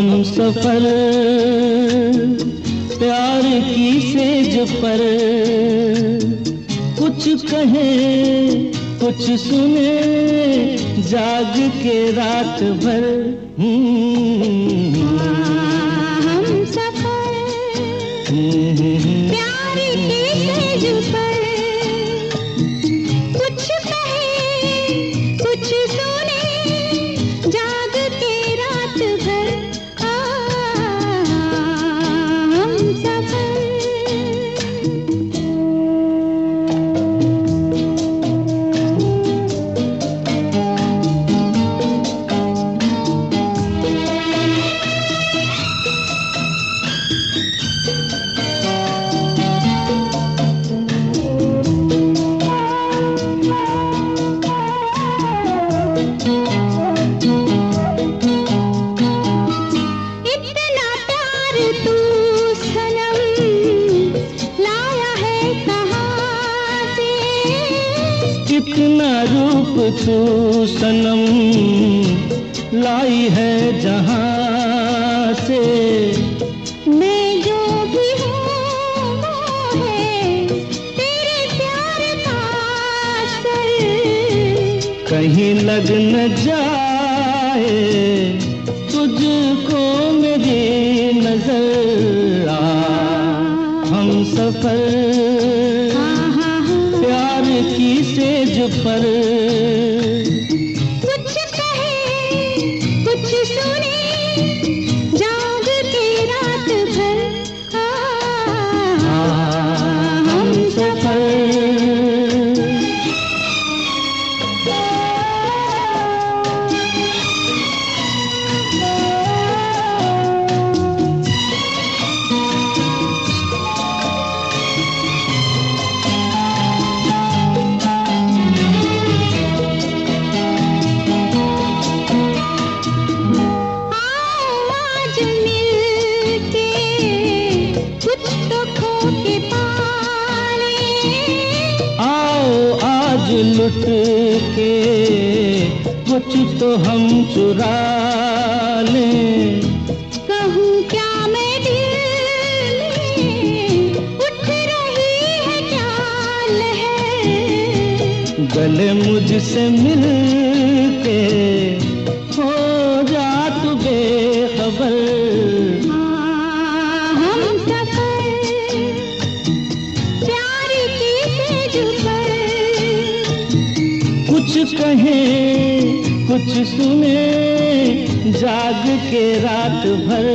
हम सफर प्यार की सेज पर, कुछ कहे कुछ सुने जाग के रात भर। हम सफर प्यार की सेज पर, कुछ कहे कुछ सुने जाग के रात भर। हम सफर कितना रूप तू सनम लाई है जहां से। मैं जो भी हूँ वो है तेरे प्यार का असर। कहीं लग न जाए तुझको मेरी नजर। हम सफर प्यार की सेज पर, कुछ कहे कुछ सुने जाग के रात भर। हम सफर लुट के कुछ तो हम चुरा लें। कहूँ क्या मैं दिल में उठ रही है क्या लहर। गले मुझसे मिल के हो जा तू बेखबर। हम सफर प्यार की सेज पर, कुछ कहे कुछ सुने जाग के रात भर।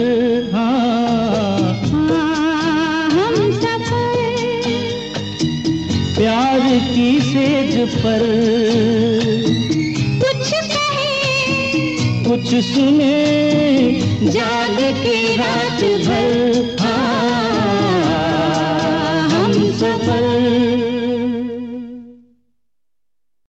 हम सफर प्यार की सेज पर, कुछ कहे कुछ सुने जाग के रात भर। हम सफर